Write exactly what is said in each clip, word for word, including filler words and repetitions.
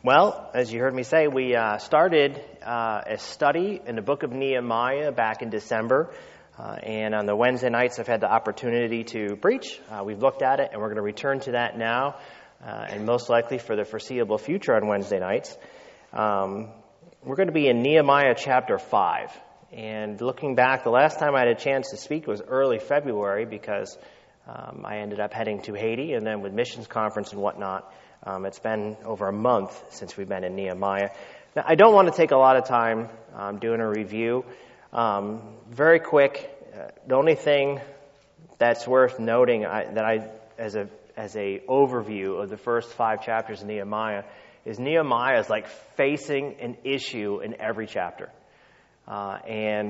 Well, as you heard me say, we uh, started uh, a study in the book of Nehemiah back in December. Uh, and on the Wednesday nights, I've had the opportunity to preach. Uh, we've looked at it, and we're going to return to that now, uh, and most likely for the foreseeable future on Wednesday nights. Um, we're going to be in Nehemiah chapter five. And looking back, the last time I had a chance to speak was early February because um, I ended up heading to Haiti and then with missions conference and whatnot. Um, it's been over a month since we've been in Nehemiah. Now, I don't want to take a lot of time um, doing a review. Um, very quick, uh, the only thing that's worth noting I, that I, as a as a overview of the first five chapters of Nehemiah, is Nehemiah is like facing an issue in every chapter. Uh, and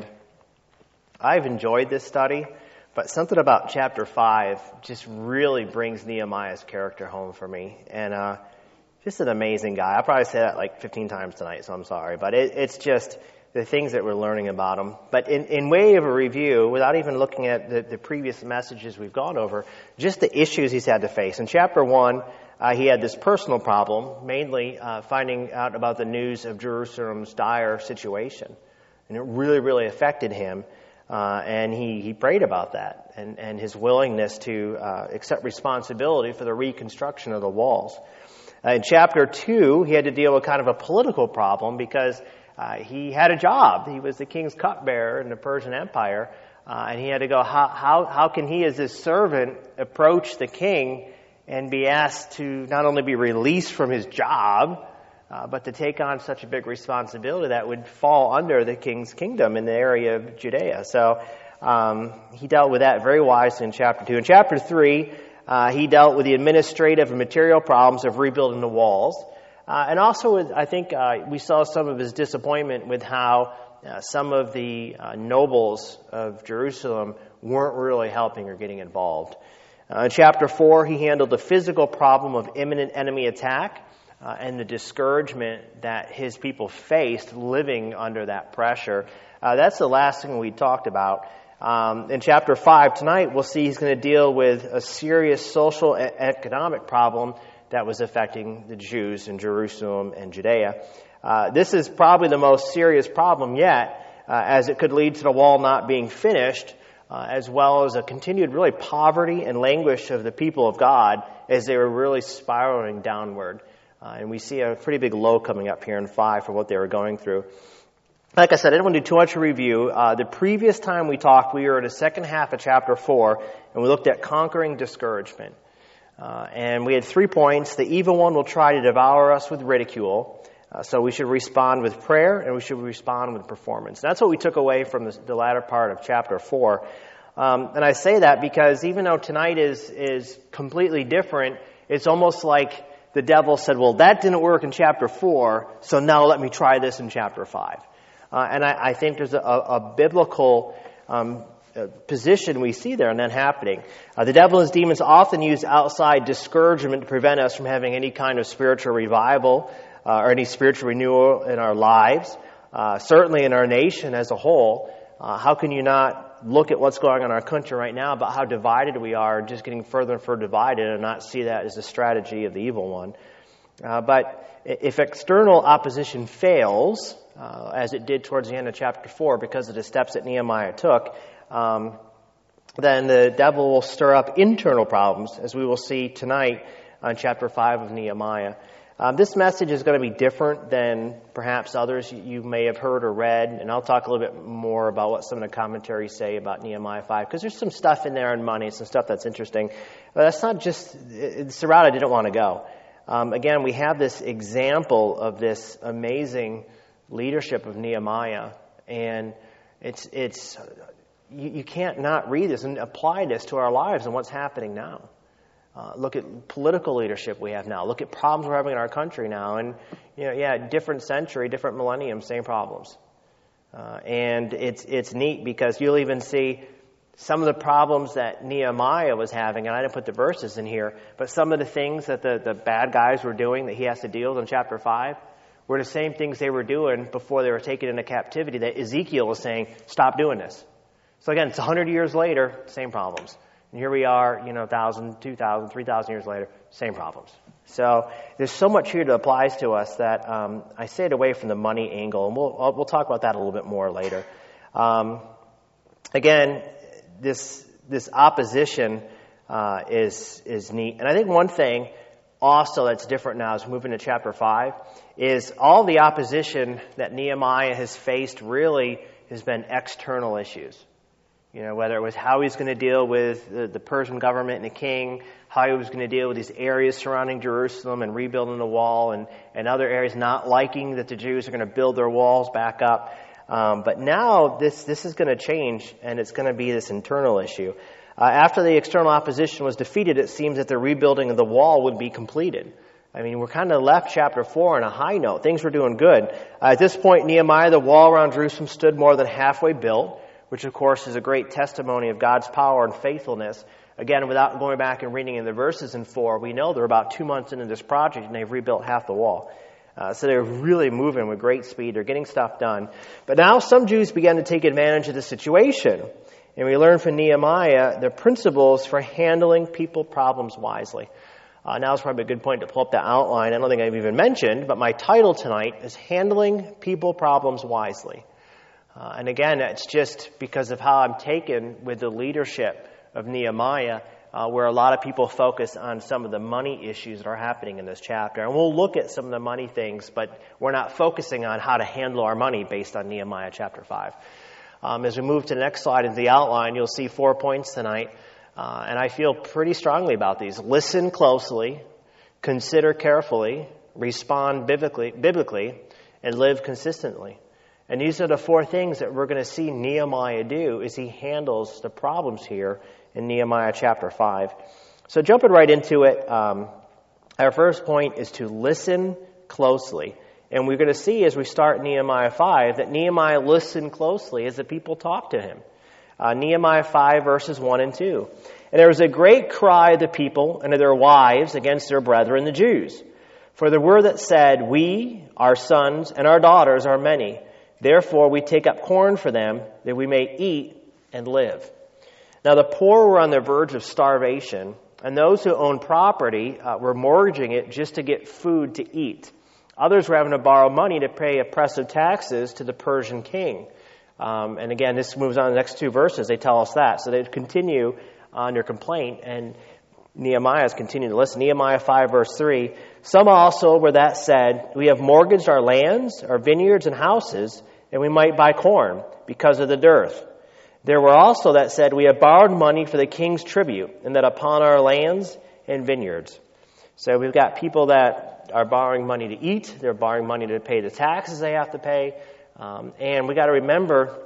I've enjoyed this study, but something about chapter five just really brings Nehemiah's character home for me. And uh, just an amazing guy. I'll probably say that like fifteen times tonight, so I'm sorry. But it, it's just the things that we're learning about him. But in, in way of a review, without even looking at the, the previous messages we've gone over, just the issues he's had to face. In chapter one, uh, he had this personal problem, mainly uh, finding out about the news of Jerusalem's dire situation. And it really, really affected him. Uh, and he, he prayed about that and, and his willingness to uh, accept responsibility for the reconstruction of the walls. Uh, in chapter two, he had to deal with kind of a political problem because uh, he had a job. He was the king's cupbearer in the Persian Empire, uh, and he had to go, how, how, how can he as his servant approach the king and be asked to not only be released from his job, Uh, but to take on such a big responsibility that would fall under the king's kingdom in the area of Judea. So um, he dealt with that very wisely in chapter two. In chapter three, uh, he dealt with the administrative and material problems of rebuilding the walls. Uh, and also, with, I think uh, we saw some of his disappointment with how uh, some of the uh, nobles of Jerusalem weren't really helping or getting involved. Uh, in chapter four, he handled the physical problem of imminent enemy attack. Uh, and the discouragement that his people faced living under that pressure. Uh, that's the last thing we talked about. Um, in chapter five tonight, we'll see he's going to deal with a serious social and economic problem that was affecting the Jews in Jerusalem and Judea. Uh, this is probably the most serious problem yet, uh, as it could lead to the wall not being finished, uh, as well as a continued really poverty and languish of the people of God as they were really spiraling downward. Uh, and we see a pretty big low coming up here in five for what they were going through. Like I said, I didn't want to do too much of a review. Uh, the previous time we talked, we were in the second half of chapter four, and we looked at conquering discouragement. Uh, and we had three points. The evil one will try to devour us with ridicule. Uh, so we should respond with prayer, and we should respond with performance. That's what we took away from the, the latter part of chapter four. Um, and I say that because even though tonight is is completely different, it's almost like the devil said, well, that didn't work in chapter four, so now let me try this in chapter five. Uh, and I, I think there's a, a biblical um, uh, position we see there and that happening. Uh, the devil and his demons often use outside discouragement to prevent us from having any kind of spiritual revival uh, or any spiritual renewal in our lives, uh, certainly in our nation as a whole. Uh, how can you not look at what's going on in our country right now about how divided we are, just getting further and further divided, and not see that as a strategy of the evil one. Uh, but if external opposition fails, uh, as it did towards the end of chapter four because of the steps that Nehemiah took, um, then the devil will stir up internal problems, as we will see tonight on chapter five of Nehemiah. Um, this message is going to be different than perhaps others you may have heard or read, and I'll talk a little bit more about what some of the commentaries say about Nehemiah five, because there's some stuff in there on money, some stuff that's interesting. But that's not just, it's the route I didn't want to go. Um, again, we have this example of this amazing leadership of Nehemiah, and it's, it's you, you can't not read this and apply this to our lives and what's happening now. Uh, look at political leadership we have now. Look at problems we're having in our country now. And, you know, yeah, different century, different millennium, same problems. Uh, and it's it's neat because you'll even see some of the problems that Nehemiah was having, and I didn't put the verses in here, but some of the things that the, the bad guys were doing that he has to deal with in chapter five were the same things they were doing before they were taken into captivity that Ezekiel was saying, stop doing this. So again, it's one hundred years later, same problems. And here we are, you know, one thousand, two thousand, three thousand years later, same problems. So there's so much here that applies to us that um, I stayed away from the money angle, and we'll we'll talk about that a little bit more later. Um, again, this this opposition uh, is is neat, and I think one thing also that's different now as we move into chapter five is all the opposition that Nehemiah has faced really has been external issues. You know, whether it was how he's going to deal with the, the Persian government and the king, how he was going to deal with these areas surrounding Jerusalem and rebuilding the wall, and, and other areas not liking that the Jews are going to build their walls back up. Um, but now this this is going to change, and it's going to be this internal issue. Uh, after the external opposition was defeated, it seems that the rebuilding of the wall would be completed. I mean, we're kind of left chapter four on a high note. Things were doing good. Uh, at this point, Nehemiah, the wall around Jerusalem stood more than halfway built, which of course is a great testimony of God's power and faithfulness. Again, without going back and reading in the verses in four, we know they're about two months into this project and they've rebuilt half the wall. Uh, so they're really moving with great speed. They're getting stuff done. But now some Jews began to take advantage of the situation. And we learn from Nehemiah the principles for handling people problems wisely. Uh, now is probably a good point to pull up the outline. I don't think I've even mentioned, but my title tonight is Handling People Problems Wisely. Uh, and again, it's just because of how I'm taken with the leadership of Nehemiah, uh, where a lot of people focus on some of the money issues that are happening in this chapter. And we'll look at some of the money things, but we're not focusing on how to handle our money based on Nehemiah chapter five. Um, as we move to the next slide into the outline, you'll see four points tonight. Uh, and I feel pretty strongly about these. Listen closely, consider carefully, respond biblically, biblically, and live consistently. And these are the four things that we're going to see Nehemiah do as he handles the problems here in Nehemiah chapter five. So jumping right into it, um, our first point is to listen closely. And we're going to see as we start Nehemiah five that Nehemiah listened closely as the people talked to him. Uh, Nehemiah five verses one and two. And there was a great cry of the people and of their wives against their brethren the Jews. For the word that said, we, our sons, and our daughters are many. Therefore we take up corn for them, that we may eat and live. Now the poor were on the verge of starvation, and those who owned property uh, were mortgaging it just to get food to eat. Others were having to borrow money to pay oppressive taxes to the Persian king. Um, and again, this moves on to the next two verses. They tell us that. So they continue on their complaint, and Nehemiah is continuing to listen. Nehemiah five, verse three. Some also were that said, we have mortgaged our lands, our vineyards and houses, and we might buy corn because of the dearth. There were also that said, we have borrowed money for the king's tribute, and that upon our lands and vineyards. So we've got people that are borrowing money to eat. They're borrowing money to pay the taxes they have to pay. Um, and we got to remember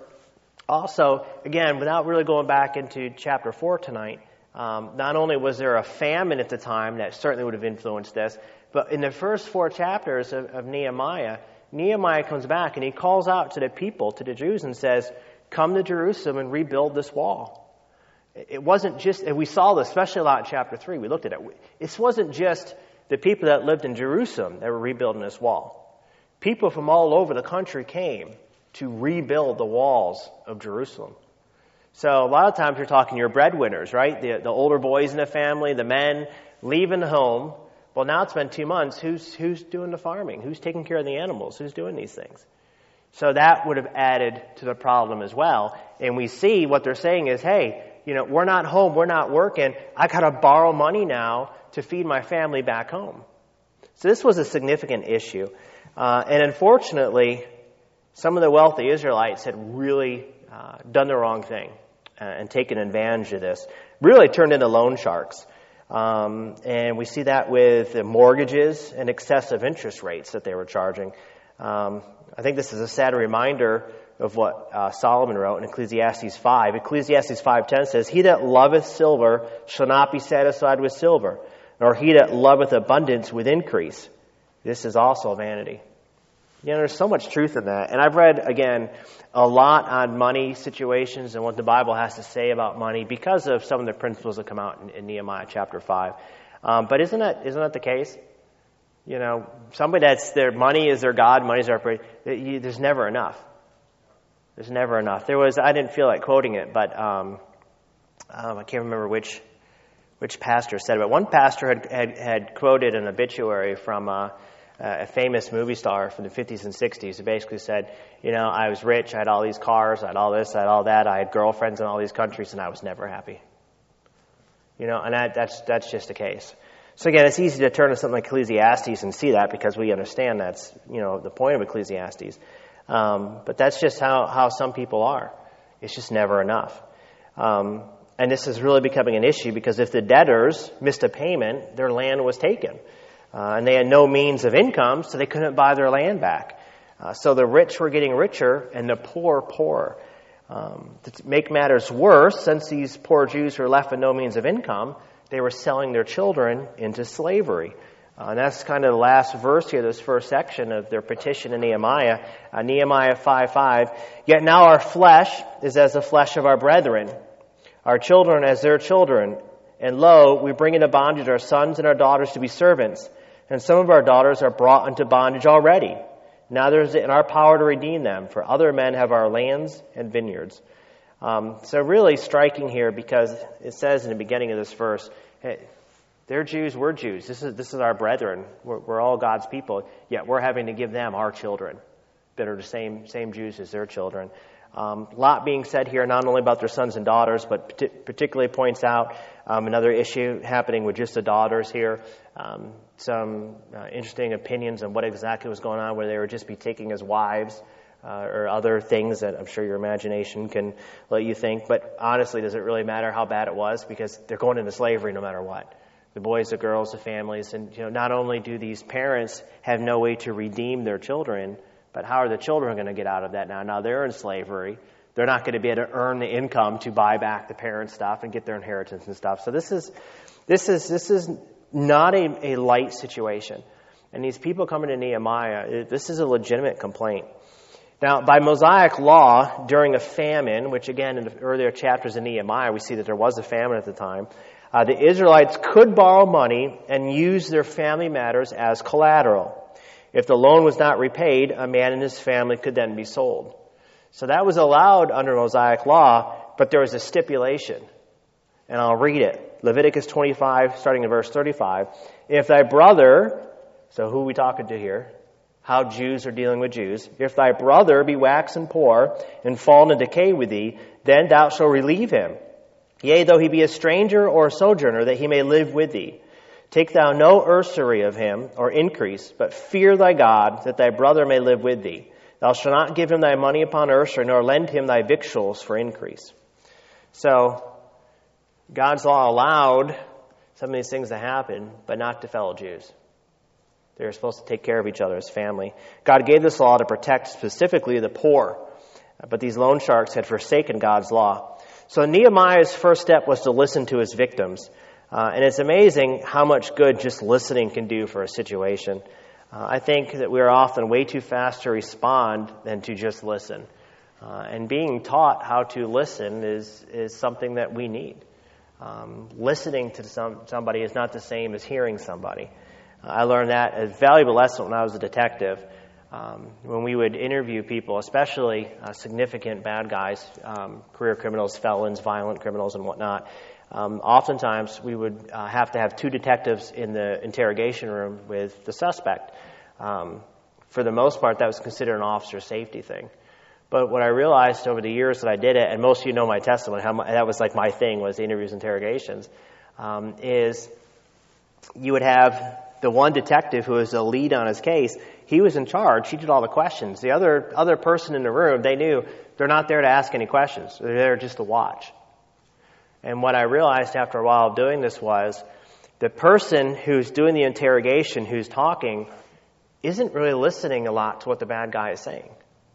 also, again, without really going back into chapter four tonight, um, not only was there a famine at the time that certainly would have influenced this, but in the first four chapters of, of Nehemiah, Nehemiah comes back and he calls out to the people, to the Jews, and says, come to Jerusalem and rebuild this wall. It wasn't just, and we saw this especially a lot in chapter three, we looked at it. This wasn't just the people that lived in Jerusalem that were rebuilding this wall. People from all over the country came to rebuild the walls of Jerusalem. So a lot of times you're talking your breadwinners, right? The, the older boys in the family, the men leaving home. Well, now it's been two months. Who's who's doing the farming? Who's taking care of the animals? Who's doing these things? So that would have added to the problem as well. And we see what they're saying is, hey, you know, we're not home, we're not working. I got to borrow money now to feed my family back home. So this was a significant issue. Uh, and unfortunately, some of the wealthy Israelites had really uh, done the wrong thing uh, and taken advantage of this. Really turned into loan sharks. Um, and we see that with the mortgages and excessive interest rates that they were charging. Um, I think this is a sad reminder of what uh, Solomon wrote in Ecclesiastes five. Ecclesiastes five ten says, he that loveth silver shall not be satisfied with silver, nor he that loveth abundance with increase. This is also vanity. You know, there's so much truth in that. And I've read, again, a lot on money situations and what the Bible has to say about money because of some of the principles that come out in, in Nehemiah chapter five. Um, but isn't that, isn't that the case? You know, somebody that's their money is their God, money is their, there's never enough. There's never enough. There was, I didn't feel like quoting it, but um, um, I can't remember which which pastor said it, but one pastor had, had, had quoted an obituary from a, a famous movie star from the fifties and sixties who basically said, you know, I was rich, I had all these cars, I had all this, I had all that, I had girlfriends in all these countries, and I was never happy. You know, and that, that's that's just the case. So again, it's easy to turn to something like Ecclesiastes and see that because we understand that's, you know, the point of Ecclesiastes. Um, but that's just how, how some people are. It's just never enough. Um, and this is really becoming an issue because if the debtors missed a payment, their land was taken. Uh, and they had no means of income, so they couldn't buy their land back. Uh, so the rich were getting richer and the poor poorer. Um, to make matters worse, since these poor Jews were left with no means of income, they were selling their children into slavery. Uh, and that's kind of the last verse here, this first section of their petition to Nehemiah. Uh, Nehemiah five five. Yet now our flesh is as the flesh of our brethren, our children as their children. And lo, we bring into bondage our sons and our daughters to be servants. And some of our daughters are brought into bondage already. Now there is in our power to redeem them, for other men have our lands and vineyards. Um, so really striking here because it says in the beginning of this verse, hey, they're Jews, we're Jews. This is this is our brethren. We're, we're all God's people, yet we're having to give them our children that are the same same Jews as their children. Um, a lot being said here, not only about their sons and daughters, but p- particularly points out um, another issue happening with just the daughters here. Um, some uh, interesting opinions on what exactly was going on, where they would just be taking as wives. Uh, or other things that I'm sure your imagination can let you think. But honestly, does it really matter how bad it was? Because they're going into slavery no matter what. The boys, the girls, the families. And, you know, not only do these parents have no way to redeem their children, but how are the children going to get out of that now? Now they're in slavery. They're not going to be able to earn the income to buy back the parents' stuff and get their inheritance and stuff. So this is this is this is not a, a light situation. And these people coming to Nehemiah, this is a legitimate complaint. Now, by Mosaic law, during a famine, which again in the earlier chapters of Nehemiah, we see that there was a famine at the time, uh, the Israelites could borrow money and use their family matters as collateral. If the loan was not repaid, a man and his family could then be sold. So that was allowed under Mosaic law, but there was a stipulation. And I'll read it. Leviticus twenty-five, starting in verse thirty-five. If thy brother, so who are we talking to here? How Jews are dealing with Jews. If thy brother be waxen poor and fallen in decay with thee, then thou shalt relieve him. Yea, though he be a stranger or a sojourner, that he may live with thee. Take thou no usury of him, or increase, but fear thy God, that thy brother may live with thee. Thou shalt not give him thy money upon usury, nor lend him thy victuals for increase. So, God's law allowed some of these things to happen, but not to fellow Jews. They were supposed to take care of each other as family. God gave this law to protect specifically the poor, but these loan sharks had forsaken God's law. So Nehemiah's first step was to listen to his victims. Uh, and it's amazing how much good just listening can do for a situation. Uh, I think that we are often way too fast to respond than to just listen. Uh, and being taught how to listen is, is something that we need. Um, listening to some, somebody is not the same as hearing somebody. I learned that as a valuable lesson when I was a detective. Um, when we would interview people, especially uh, significant bad guys, um, career criminals, felons, violent criminals, and whatnot, um, oftentimes we would uh, have to have two detectives in the interrogation room with the suspect. Um, for the most part, that was considered an officer safety thing. But what I realized over the years that I did it, and most of you know my testimony, how my, that was like my thing, was the interviews, interrogations, um, is you would have the one detective who was the lead on his case. He was in charge. He did all the questions. The other other person in the room, they knew they're not there to ask any questions. They're there just to watch. And what I realized after a while of doing this was the person who's doing the interrogation, who's talking, isn't really listening a lot to what the bad guy is saying.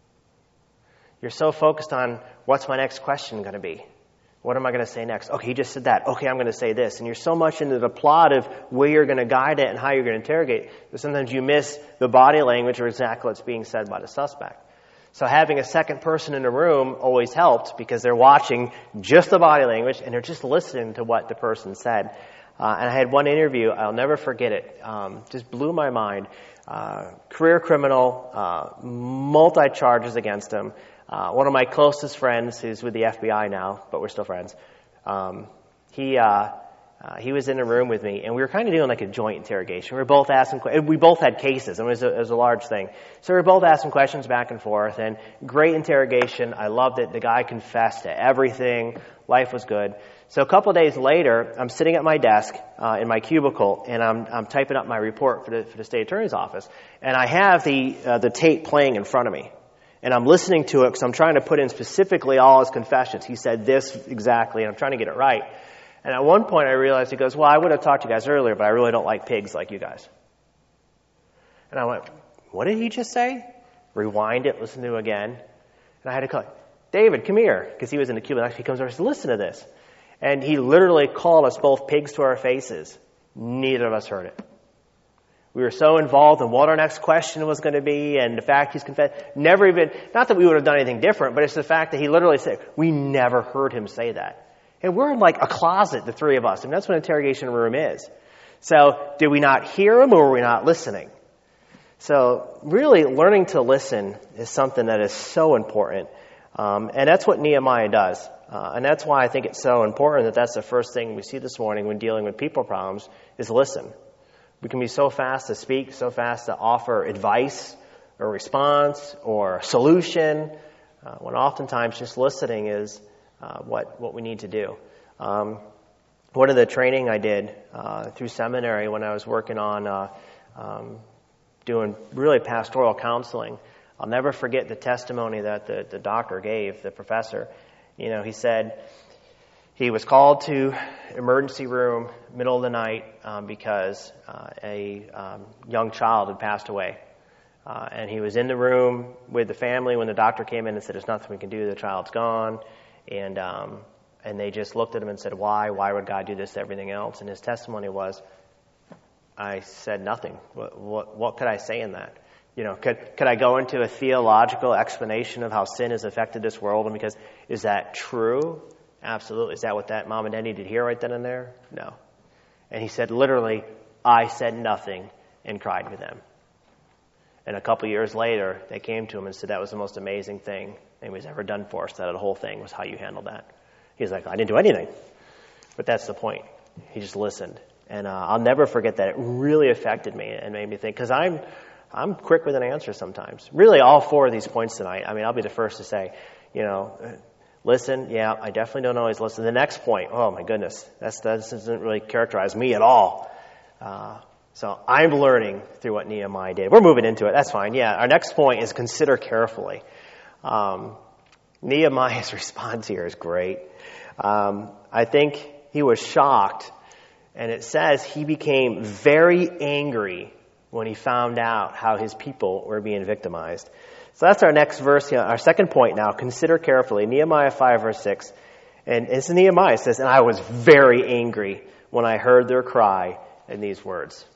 You're so focused on what's my next question going to be? What am I going to say next? Okay, he just said that. Okay, I'm going to say this. And you're so much into the plot of where you're going to guide it and how you're going to interrogate that sometimes you miss the body language or exactly what's being said by the suspect. So having a second person in the room always helped because they're watching just the body language and they're just listening to what the person said. Uh, and I had one interview, I'll never forget it, um, just blew my mind. Uh, career criminal, uh, multi-charges against him. Uh, one of my closest friends, who's with the F B I now, but we're still friends, um, he uh, Uh, he was in a room with me, and we were kind of doing like a joint interrogation. We were both asking, we both had cases, and it was a, it was a large thing. So we were both asking questions back and forth, and great interrogation. I loved it. The guy confessed to everything. Life was good. So a couple of days later, I'm sitting at my desk uh, in my cubicle, and I'm I'm typing up my report for the for the state attorney's office, and I have the uh, the tape playing in front of me, and I'm listening to it because I'm trying to put in specifically all his confessions. He said this exactly, and I'm trying to get it right. And at one point I realized, he goes, well, I would have talked to you guys earlier, but I really don't like pigs like you guys. And I went, what did he just say? Rewind it, listen to it again. And I had to call, David, come here, because he was in the cubicle. He comes over and says, listen to this. And he literally called us both pigs to our faces. Neither of us heard it. We were so involved in what our next question was going to be and the fact he's confessed. Never even, not that we would have done anything different, but it's the fact that he literally said, we never heard him say that. And we're in like a closet, the three of us. And that's what an interrogation room is. So did we not hear him or were we not listening? So really learning to listen is something that is so important. Um, and that's what Nehemiah does. Uh, and that's why I think it's so important that that's the first thing we see this morning when dealing with people problems is listen. We can be so fast to speak, so fast to offer advice or response or solution, uh, when oftentimes just listening is Uh, what what we need to do. Um, one of the training I did uh, through seminary when I was working on uh, um, doing really pastoral counseling, I'll never forget the testimony that the, the doctor gave, the professor. You know, he said he was called to emergency room middle of the night um, because uh, a um, young child had passed away. Uh, and he was in the room with the family when the doctor came in and said, there's nothing we can do, the child's gone. And um, and they just looked at him and said, why? Why would God do this to everything else? And his testimony was, I said nothing. What, what, what could I say in that? You know, could could I go into a theological explanation of how sin has affected this world? And because, is that true? Absolutely. Is that what that mom and dad needed to hear right then and there? No. And he said, literally, I said nothing and cried with them. And a couple years later, they came to him and said that was the most amazing thing anybody's ever done for us, that the whole thing was how you handled that. He's like, I didn't do anything. But that's the point. He just listened. And uh, I'll never forget that. It really affected me and made me think, because I'm I'm quick with an answer sometimes. Really, all four of these points tonight, I mean, I'll be the first to say, you know, listen, yeah, I definitely don't always listen. The next point, oh my goodness, that's, that doesn't really characterize me at all. Uh So I'm learning through what Nehemiah did. We're moving into it. That's fine. Yeah, our next point is consider carefully. Um, Nehemiah's response here is great. Um, I think he was shocked, and it says he became very angry when he found out how his people were being victimized. So that's our next verse, our second point now. Consider carefully. Nehemiah five, verse six. And it's Nehemiah. It says, and I was very angry when I heard their cry in these words.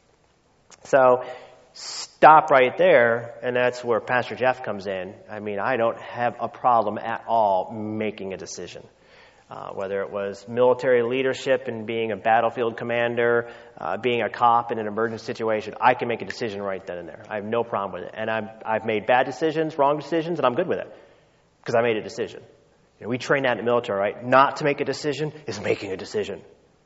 So stop right there, and that's where Pastor Jeff comes in. I mean, I don't have a problem at all making a decision. Uh, whether it was military leadership and being a battlefield commander, uh, being a cop in an emergency situation, I can make a decision right then and there. I have no problem with it. And I've, I've made bad decisions, wrong decisions, and I'm good with it because I made a decision. You know, we train that in the military, right? Not to make a decision is making a decision.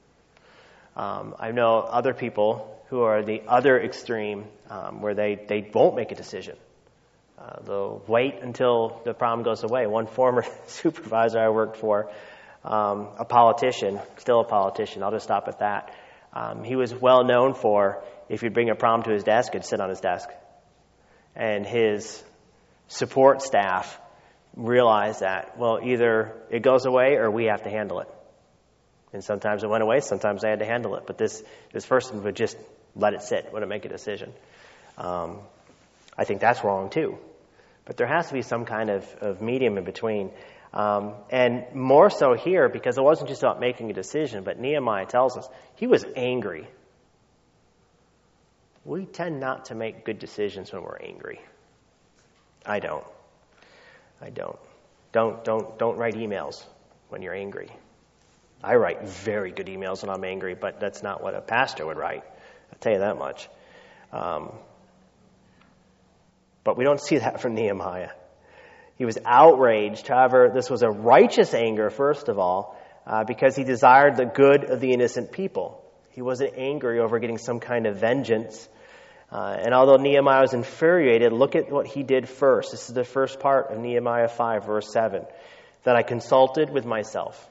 Um, I know other people who are the other extreme, um, where they, they won't make a decision. Uh, they'll wait until the problem goes away. One former supervisor I worked for, um, a politician, still a politician, I'll just stop at that. Um, he was well known for, if you'd bring a problem to his desk, he'd sit on his desk. And his support staff realized that, well, either it goes away or we have to handle it. And sometimes it went away, sometimes they had to handle it. But this, this person would just let it sit, wouldn't make a decision. Um, I think that's wrong too. But there has to be some kind of, of medium in between. Um, and more so here, because it wasn't just about making a decision, but Nehemiah tells us he was angry. We tend not to make good decisions when we're angry. I don't. I don't. Don't, don't, don't write emails when you're angry. I write very good emails when I'm angry, but that's not what a pastor would write. I'll tell you that much. Um, but we don't see that from Nehemiah. He was outraged. However, this was a righteous anger, first of all. uh, because he desired the good of the innocent people. He wasn't angry over getting some kind of vengeance. Uh, and although Nehemiah was infuriated, look at what he did first. This is the first part of Nehemiah five, verse seven. That I consulted with myself.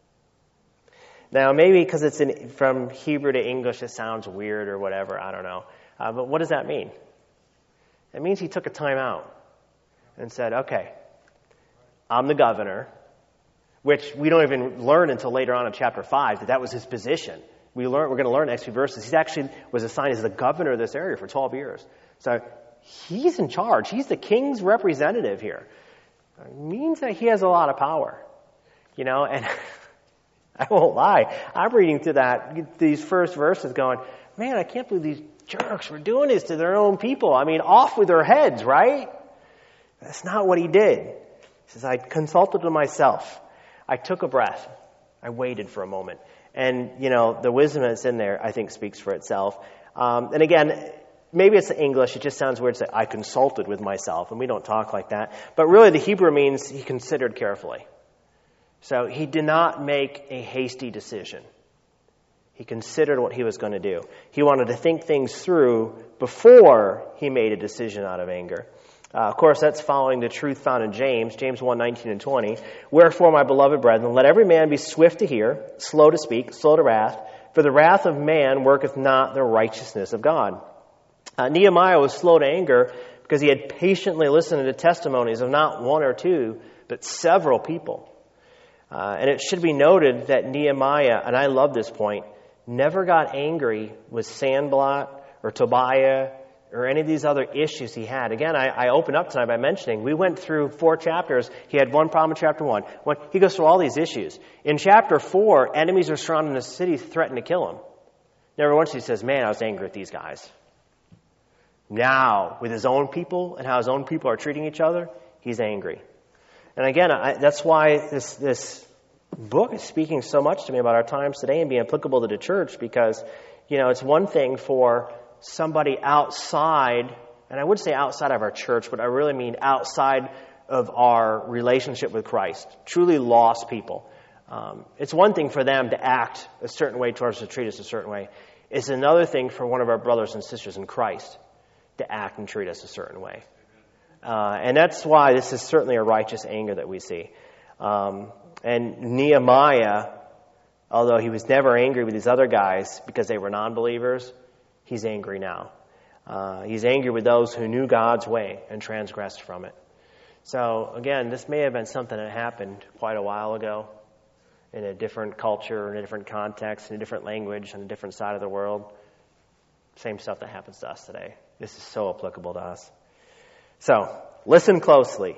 Now, maybe because it's in, from Hebrew to English, it sounds weird or whatever. I don't know. Uh, but what does that mean? It means he took a time out and said, okay, I'm the governor, which we don't even learn until later on in chapter five that that was his position. We learn, we're going to learn the next few verses. He actually was assigned as the governor of this area for twelve years. So he's in charge. He's the king's representative here. It means that he has a lot of power. You know, and I won't lie. I'm reading through that, these first verses going, man, I can't believe these jerks were doing this to their own people. I mean, off with their heads, right? That's not what he did. He says, I consulted with myself. I took a breath. I waited for a moment. And, you know, the wisdom that's in there, I think, speaks for itself. Um, and again, maybe it's English. It just sounds weird to say, I consulted with myself. And we don't talk like that. But really, the Hebrew means he considered carefully. So he did not make a hasty decision. He considered what he was going to do. He wanted to think things through before he made a decision out of anger. Uh, of course, that's following the truth found in James, James one, nineteen and twenty. Wherefore, my beloved brethren, let every man be swift to hear, slow to speak, slow to wrath, for the wrath of man worketh not the righteousness of God. Uh, Nehemiah was slow to anger because he had patiently listened to the testimonies of not one or two, but several people. Uh, and it should be noted that Nehemiah, and I love this point, never got angry with Sanballat or Tobiah or any of these other issues he had. Again, I, I opened up tonight by mentioning we went through four chapters. He had one problem in chapter one. When he goes through all these issues. In chapter four, enemies are surrounding the city, threatening to kill him. Never once he says, man, I was angry at these guys. Now, with his own people and how his own people are treating each other, he's angry. And again, I, that's why this this book is speaking so much to me about our times today and being applicable to the church, because, you know, it's one thing for somebody outside, and I would say outside of our church, but I really mean outside of our relationship with Christ, truly lost people. Um, it's one thing for them to act a certain way towards us, to treat us a certain way. It's another thing for one of our brothers and sisters in Christ to act and treat us a certain way. Uh, and that's why this is certainly a righteous anger that we see. Um, and Nehemiah, although he was never angry with these other guys because they were non-believers, he's angry now. Uh, he's angry with those who knew God's way and transgressed from it. So again, this may have been something that happened quite a while ago in a different culture, in a different context, in a different language, on a different side of the world. Same stuff that happens to us today. This is so applicable to us. So, listen closely.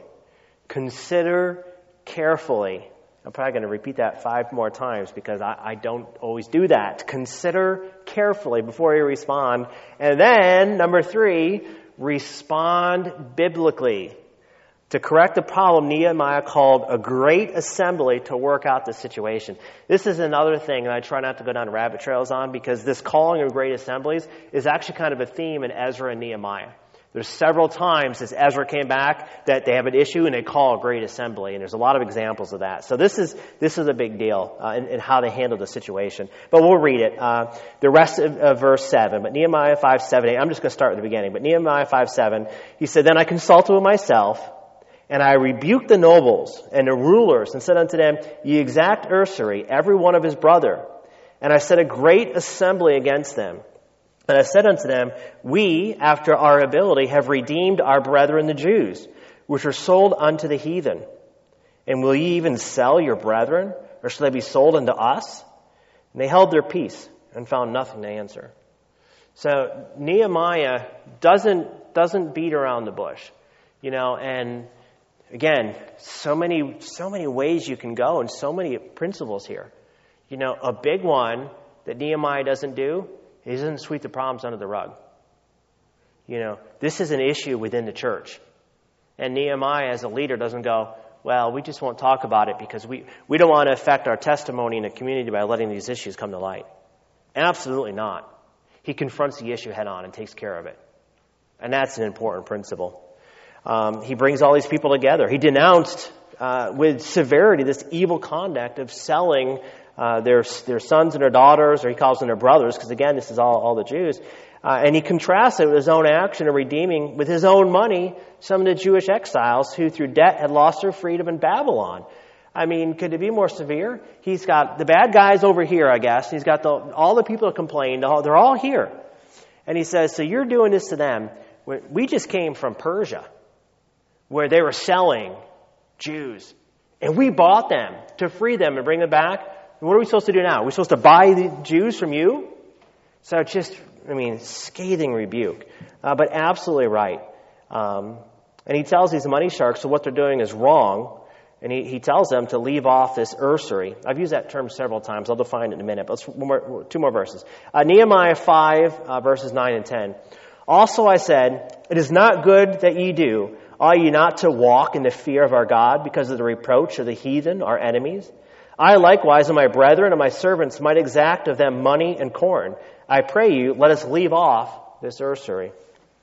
Consider carefully. I'm probably going to repeat that five more times because I, I don't always do that. Consider carefully before you respond. And then, number three, respond biblically. To correct the problem, Nehemiah called a great assembly to work out the situation. This is another thing that I try not to go down rabbit trails on, because this calling of great assemblies is actually kind of a theme in Ezra and Nehemiah. There's several times as Ezra came back that they have an issue and they call a great assembly, and there's a lot of examples of that. So this is this is a big deal uh, in, in how they handle the situation. But we'll read it. Uh, the rest of, of verse seven. But Nehemiah five, seven, eight. I'm just going to start at the beginning. But Nehemiah five, seven. He said, Then I consulted with myself, and I rebuked the nobles and the rulers, and said unto them, Ye exact usury, every one of his brother. And I set a great assembly against them. And I said unto them, We, after our ability, have redeemed our brethren the Jews, which are sold unto the heathen. And will ye even sell your brethren, or shall they be sold unto us? And they held their peace and found nothing to answer. So Nehemiah doesn't doesn't beat around the bush, you know. And again, so many so many ways you can go, and so many principles here. You know, a big one that Nehemiah doesn't do. He doesn't sweep the problems under the rug. You know, this is an issue within the church. And Nehemiah, as a leader, doesn't go, well, we just won't talk about it because we, we don't want to affect our testimony in the community by letting these issues come to light. Absolutely not. He confronts the issue head on and takes care of it. And that's an important principle. Um, he brings all these people together. He denounced uh, with severity this evil conduct of selling uh, their their sons and their daughters, or he calls them their brothers, because again, this is all, all the Jews. Uh, and he contrasts it with his own action of redeeming with his own money some of the Jewish exiles who through debt had lost their freedom in Babylon. I mean, could it be more severe? He's got the bad guys over here, I guess. He's got the, all the people that complained. All, they're all here. And he says, so you're doing this to them. We just came from Persia, where they were selling Jews. And we bought them to free them and bring them back. And what are we supposed to do now? Are we supposed to buy the Jews from you? So it's just, I mean, scathing rebuke. Uh, but absolutely right. Um, and he tells these money sharks that what they're doing is wrong. And he, he tells them to leave off this usury. I've used that term several times. I'll define it in a minute. But let's one more, two more verses. Uh, Nehemiah five, uh, verses nine and ten. Also I said, it is not good that ye do. Ought ye not to walk in the fear of our God because of the reproach of the heathen, our enemies? I likewise and my brethren and my servants might exact of them money and corn. I pray you, let us leave off this usury.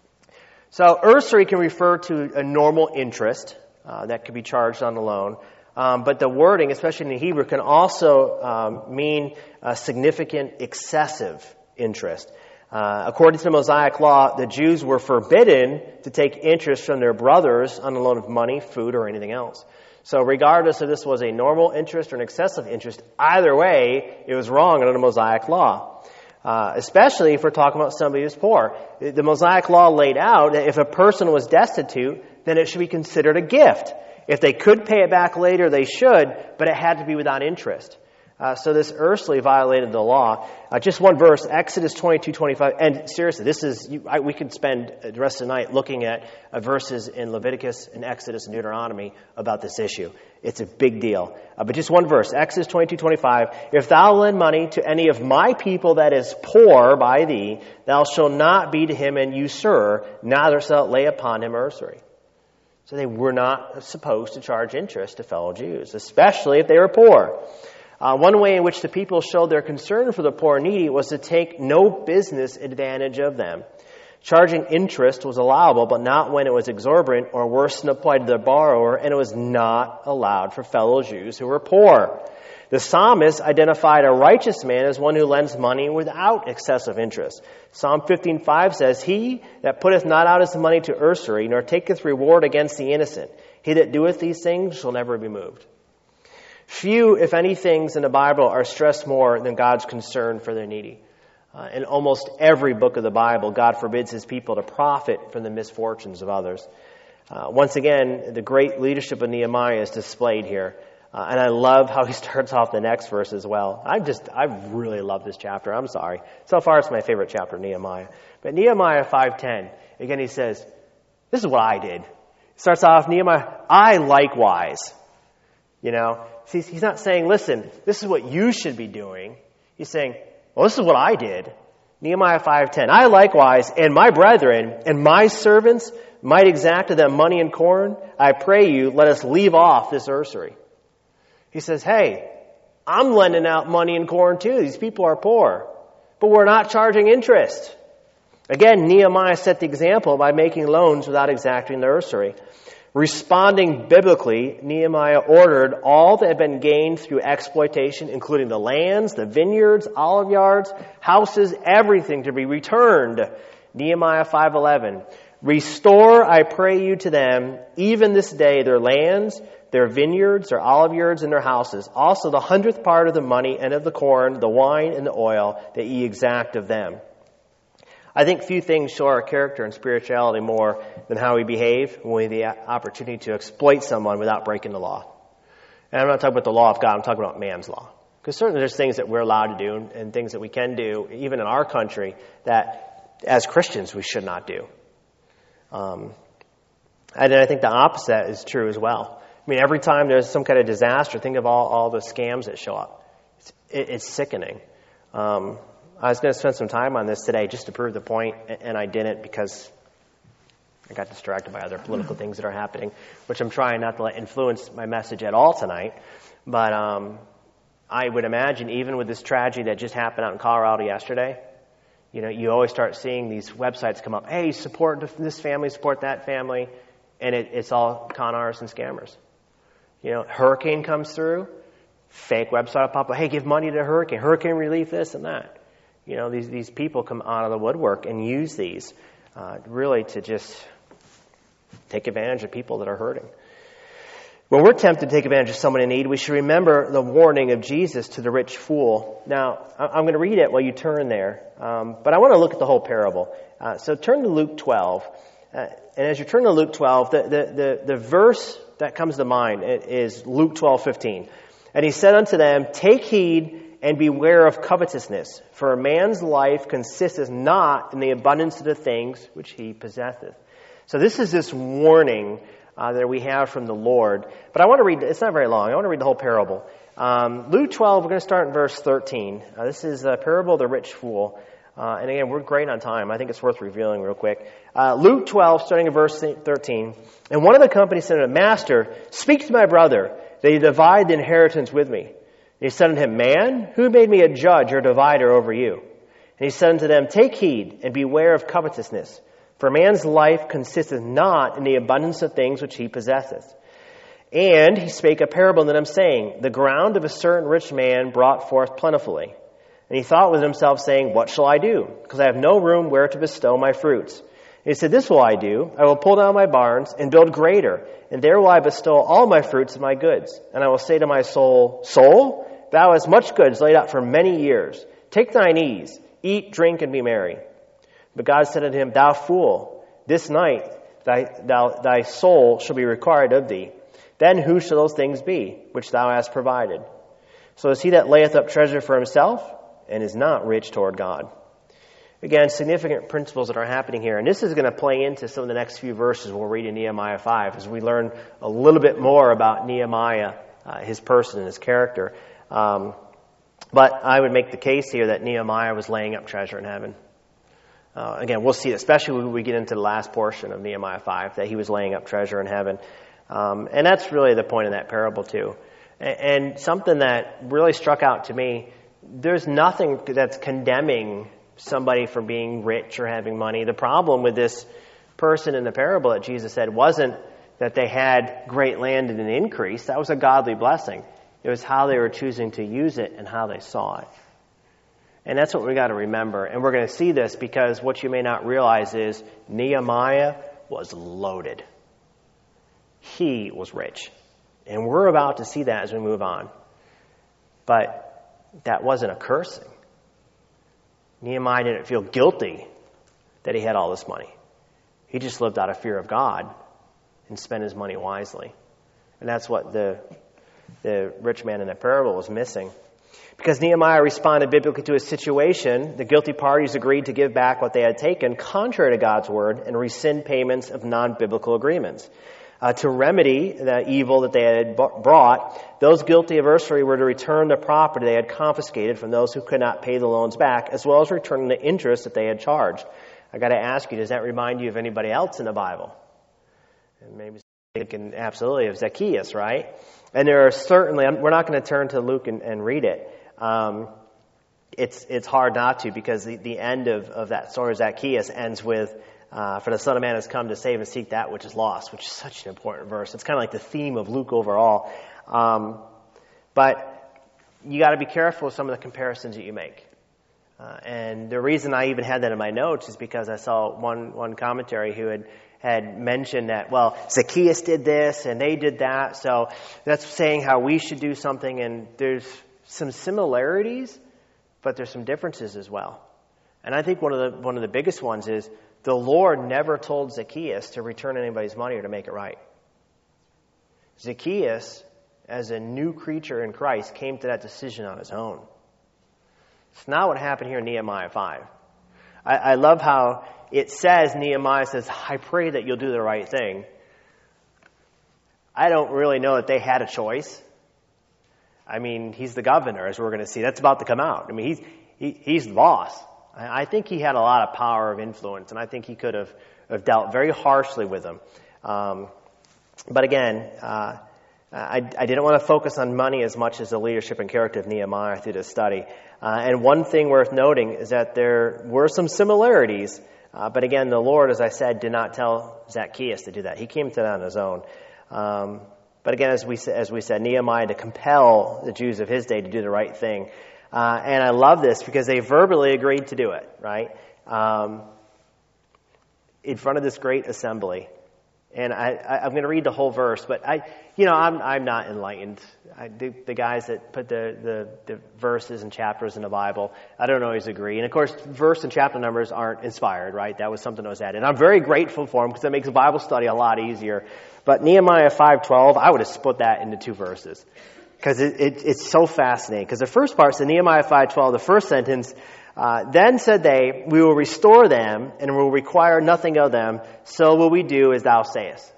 So usury can refer to a normal interest uh, that could be charged on the loan. Um, but the wording, especially in the Hebrew, can also um, mean a significant excessive interest. Uh, according to the Mosaic law, the Jews were forbidden to take interest from their brothers on the loan of money, food, or anything else. So regardless if this was a normal interest or an excessive interest, either way, it was wrong under the Mosaic law. Uh, especially if we're talking about somebody who's poor. The Mosaic law laid out that if a person was destitute, then it should be considered a gift. If they could pay it back later, they should, but it had to be without interest. Uh, so this earthly violated the law. Uh, just one verse, Exodus twenty-two twenty-five. And seriously, this is, you, I, we could spend the rest of the night looking at uh, verses in Leviticus and Exodus and Deuteronomy about this issue. It's a big deal. Uh, but just one verse, Exodus twenty-two twenty-five. If thou lend money to any of my people that is poor by thee, thou shalt not be to him an usurer, neither shalt lay upon him usury. So they were not supposed to charge interest to fellow Jews, especially if they were poor. Uh, one way in which the people showed their concern for the poor and needy was to take no business advantage of them. Charging interest was allowable, but not when it was exorbitant or worse than applied to the borrower, and it was not allowed for fellow Jews who were poor. The psalmist identified a righteous man as one who lends money without excessive interest. Psalm fifteen five says, He that putteth not out his money to usury, nor taketh reward against the innocent, he that doeth these things shall never be moved. Few, if any, things in the Bible are stressed more than God's concern for the needy. Uh, in almost every book of the Bible, God forbids his people to profit from the misfortunes of others. Uh, once again, the great leadership of Nehemiah is displayed here. Uh, and I love how he starts off the next verse as well. I just, I really love this chapter. I'm sorry. So far, it's my favorite chapter of Nehemiah. But Nehemiah five ten, again, he says, this is what I did. Starts off, Nehemiah, I likewise. You know, he's, he's not saying, listen, this is what you should be doing. He's saying, well, this is what I did. Nehemiah five ten, I likewise, and my brethren, and my servants might exact of them money and corn. I pray you, let us leave off this usury. He says, hey, I'm lending out money and corn too. These people are poor, but we're not charging interest. Again, Nehemiah set the example by making loans without exacting the usury. Responding biblically, Nehemiah ordered all that had been gained through exploitation, including the lands, the vineyards, olive yards, houses, everything to be returned. Nehemiah five eleven. Restore, I pray you, to them, even this day, their lands, their vineyards, their olive yards, and their houses. Also the hundredth part of the money and of the corn, the wine, and the oil that ye exact of them. I think few things show our character and spirituality more than how we behave when we have the opportunity to exploit someone without breaking the law. And I'm not talking about the law of God, I'm talking about man's law. Because certainly there's things that we're allowed to do and, and things that we can do, even in our country, that as Christians we should not do. Um, and then I think the opposite is true as well. I mean, every time there's some kind of disaster, think of all, all the scams that show up. It's, it, it's sickening. Um, I was going to spend some time on this today just to prove the point, and I didn't because I got distracted by other political things that are happening, which I'm trying not to let influence my message at all tonight. But um, I would imagine even with this tragedy that just happened out in Colorado yesterday, you know, you always start seeing these websites come up, hey, support this family, support that family, and it, it's all con artists and scammers. You know, hurricane comes through, fake website will pop up, hey, give money to hurricane, hurricane relief, this and that. You know, these, these people come out of the woodwork and use these uh, really to just take advantage of people that are hurting. When we're tempted to take advantage of someone in need, we should remember the warning of Jesus to the rich fool. Now, I'm going to read it while you turn there, um, but I want to look at the whole parable. Uh, so turn to Luke twelve. Uh, and as you turn to Luke twelve, the, the, the, the verse that comes to mind is Luke twelve fifteen. And he said unto them, take heed and beware of covetousness, for a man's life consisteth not in the abundance of the things which he possesseth. So this is this warning uh, that we have from the Lord. But I want to read, it's not very long, I want to read the whole parable. Um, Luke twelve, we're going to start in verse thirteen. Uh, this is the parable of the rich fool. Uh, and again, we're great on time. I think it's worth revealing real quick. Uh, Luke twelve, starting in verse thirteen. And one of the company said to him, Master, speak to my brother, that he divide the inheritance with me. And he said unto him, Man, who made me a judge or divider over you? And he said unto them, Take heed and beware of covetousness, for man's life consisteth not in the abundance of things which he possesseth. And he spake a parable unto them, saying, The ground of a certain rich man brought forth plentifully. And he thought with himself, saying, What shall I do? Because I have no room where to bestow my fruits. And he said, This will I do. I will pull down my barns and build greater, and there will I bestow all my fruits and my goods. And I will say to my soul, Soul, thou hast much goods laid up for many years. Take thine ease, eat, drink, and be merry. But God said unto him, Thou fool, this night thy, thou, thy soul shall be required of thee. Then who shall those things be, which thou hast provided? So is he that layeth up treasure for himself, and is not rich toward God. Again, significant principles that are happening here. And this is going to play into some of the next few verses we'll read in Nehemiah five as we learn a little bit more about Nehemiah, uh, his person and his character. Um, but I would make the case here that Nehemiah was laying up treasure in heaven. Uh, again, we'll see, especially when we get into the last portion of Nehemiah five, that he was laying up treasure in heaven. Um, and that's really the point of that parable too. And, and something that really struck out to me, there's nothing that's condemning somebody for being rich or having money. The problem with this person in the parable that Jesus said wasn't that they had great land and an increase. That was a godly blessing. It was how they were choosing to use it and how they saw it. And that's what we got to remember. And we're going to see this because what you may not realize is Nehemiah was loaded. He was rich. And we're about to see that as we move on. But that wasn't a cursing. Nehemiah didn't feel guilty that he had all this money. He just lived out of fear of God and spent his money wisely. And that's what the, the rich man in the parable was missing. Because Nehemiah responded biblically to his situation, the guilty parties agreed to give back what they had taken contrary to God's word and rescind payments of non-biblical agreements. Uh, to remedy the evil that they had brought, those guilty of usury were to return the property they had confiscated from those who could not pay the loans back, as well as returning the interest that they had charged. I got to ask you, does that remind you of anybody else in the Bible? And maybe thinking absolutely of Zacchaeus, right? And there are certainly, we're not going to turn to Luke and, and read it. Um, it's it's hard not to, because the, the end of, of that story of Zacchaeus ends with, Uh, for the Son of Man has come to save and seek that which is lost, which is such an important verse. It's kind of like the theme of Luke overall. Um, but you got to be careful with some of the comparisons that you make. Uh, and the reason I even had that in my notes is because I saw one one commentary who had, had mentioned that, well, Zacchaeus did this and they did that, so that's saying how we should do something. And there's some similarities, but there's some differences as well. And I think one of the one of the biggest ones is the Lord never told Zacchaeus to return anybody's money or to make it right. Zacchaeus, as a new creature in Christ, came to that decision on his own. It's not what happened here in Nehemiah five. I, I love how it says, Nehemiah says, I pray that you'll do the right thing. I don't really know that they had a choice. I mean, he's the governor, as we're going to see. That's about to come out. I mean, he's he, he's the boss. I think he had a lot of power of influence, and I think he could have, have dealt very harshly with them. Um, but again, uh, I, I didn't want to focus on money as much as the leadership and character of Nehemiah through this study. Uh, and one thing worth noting is that there were some similarities, uh, but again, the Lord, as I said, did not tell Zacchaeus to do that. He came to that on his own. Um, But again, as we, as we said, Nehemiah to compel the Jews of his day to do the right thing. Uh, and I love this because they verbally agreed to do it, right? Um, in front of this great assembly. And I, I, I'm going to read the whole verse, but I, you know, I'm I'm not enlightened. I, the, the guys that put the, the, the verses and chapters in the Bible, I don't always agree. And of course, verse and chapter numbers aren't inspired, right? That was something that was added. And I'm very grateful for them because it makes a Bible study a lot easier. But Nehemiah five twelve, I would have split that into two verses because it, it, it's so fascinating. Because the first part, so Nehemiah five twelve, the first sentence. Uh, then said they, we will restore them and will require nothing of them. So will we do as thou sayest.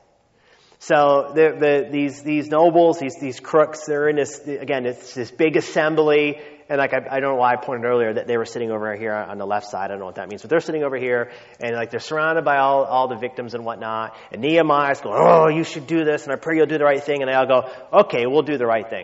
So the, the, these these nobles, these these crooks, they're in this again. It's this big assembly, and like I, I don't know why I pointed earlier that they were sitting over here on the left side. I don't know what that means, but they're sitting over here, and like they're surrounded by all all the victims and whatnot. And Nehemiah's going, oh, you should do this, and I pray you'll do the right thing. And they all go, okay, we'll do the right thing.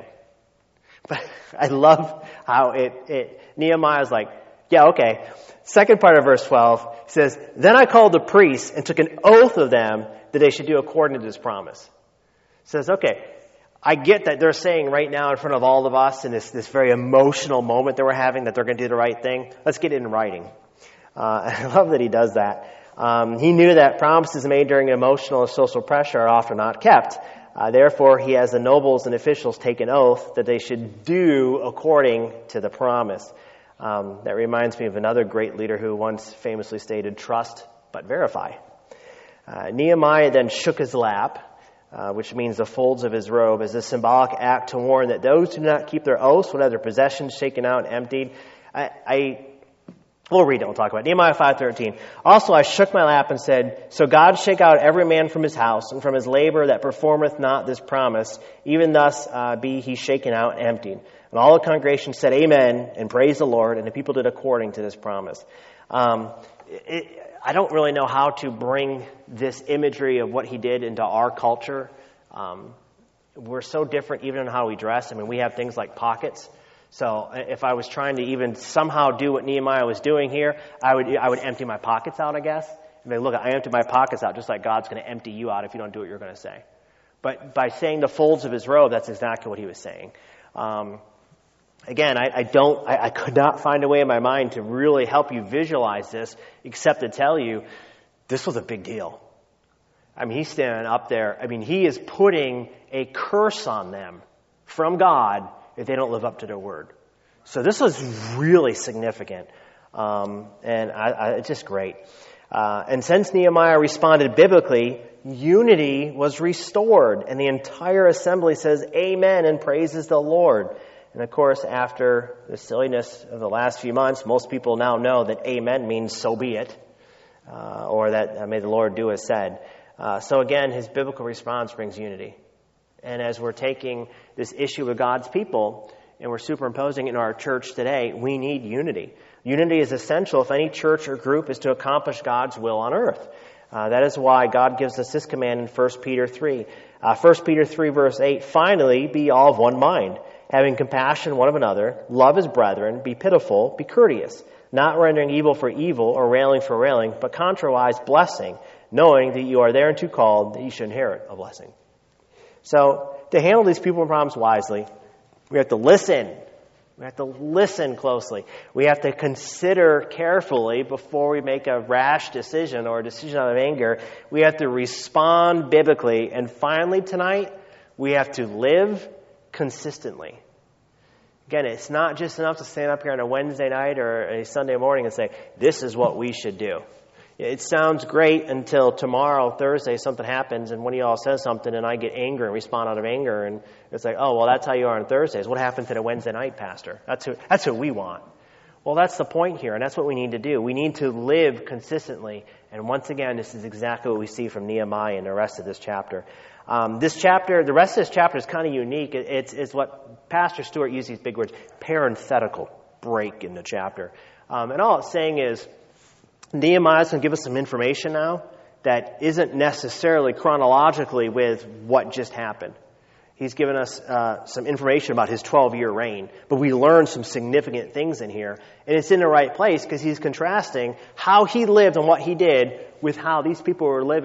But I love how it it Nehemiah's like, yeah, okay. Second part of verse twelve says, then I called the priests and took an oath of them that they should do according to this promise. It says, okay, I get that they're saying right now in front of all of us in this, this very emotional moment that we're having that they're going to do the right thing. Let's get it in writing. Uh, I love that he does that. Um, he knew that promises made during emotional or social pressure are often not kept. Uh, therefore, he has the nobles and officials take an oath that they should do according to the promise. Um, that reminds me of another great leader who once famously stated, trust but verify. Uh, Nehemiah then shook his lap, uh, which means the folds of his robe, as a symbolic act to warn that those who do not keep their oaths will have their possessions shaken out and emptied. I, I we'll read it, we'll talk about it. Nehemiah five thirteen. Also I shook my lap and said, so God shake out every man from his house and from his labor that performeth not this promise, even thus uh, be he shaken out and emptied. And all the congregation said amen and praised the Lord, and the people did according to this promise. Um, it, I don't really know how to bring this imagery of what he did into our culture. Um, we're so different even in how we dress. I mean, we have things like pockets. So if I was trying to even somehow do what Nehemiah was doing here, I would I would empty my pockets out, I guess. I mean, look, I empty my pockets out just like God's going to empty you out if you don't do what you're going to say. But by saying the folds of his robe, that's exactly what he was saying. Um, Again, I, I don't, I, I could not find a way in my mind to really help you visualize this, except to tell you this was a big deal. I mean, he's standing up there. I mean, he is putting a curse on them from God if they don't live up to their word. So this was really significant, um, and I, I, it's just great. Uh, and since Nehemiah responded biblically, unity was restored, and the entire assembly says amen and praises the Lord. And of course, after the silliness of the last few months, most people now know that amen means so be it, uh, or that uh, may the Lord do as said. Uh, so again, his biblical response brings unity. And as we're taking this issue of God's people and we're superimposing it in our church today, we need unity. Unity is essential if any church or group is to accomplish God's will on earth. Uh, that is why God gives us this command in First Peter three. Uh, First Peter three verse eight, finally, be all of one mind, having compassion one of another, love as brethren, be pitiful, be courteous, not rendering evil for evil or railing for railing, but contrariwise blessing, knowing that you are thereunto called, that you should inherit a blessing. So, to handle these people and problems wisely, we have to listen. We have to listen closely. We have to consider carefully before we make a rash decision or a decision out of anger. We have to respond biblically. And finally tonight, we have to live consistently. Again, it's not just enough to stand up here on a Wednesday night or a Sunday morning and say, this is what we should do. It sounds great until tomorrow, Thursday, something happens and one of y'all says something and I get angry and respond out of anger. And it's like, oh, well, that's how you are on Thursdays. What happened to the Wednesday night, Pastor? That's who, that's who we want. Well, that's the point here, and that's what we need to do. We need to live consistently. And once again, this is exactly what we see from Nehemiah and the rest of this chapter. Um, this chapter, the rest of this chapter is kind of unique. It, it's, it's what Pastor Stewart used these big words, parenthetical break in the chapter. Um, and all it's saying is, Nehemiah's going to give us some information now that isn't necessarily chronologically with what just happened. He's given us uh, some information about his twelve-year reign, but we learn some significant things in here. And it's in the right place because he's contrasting how he lived and what he did with how these people were living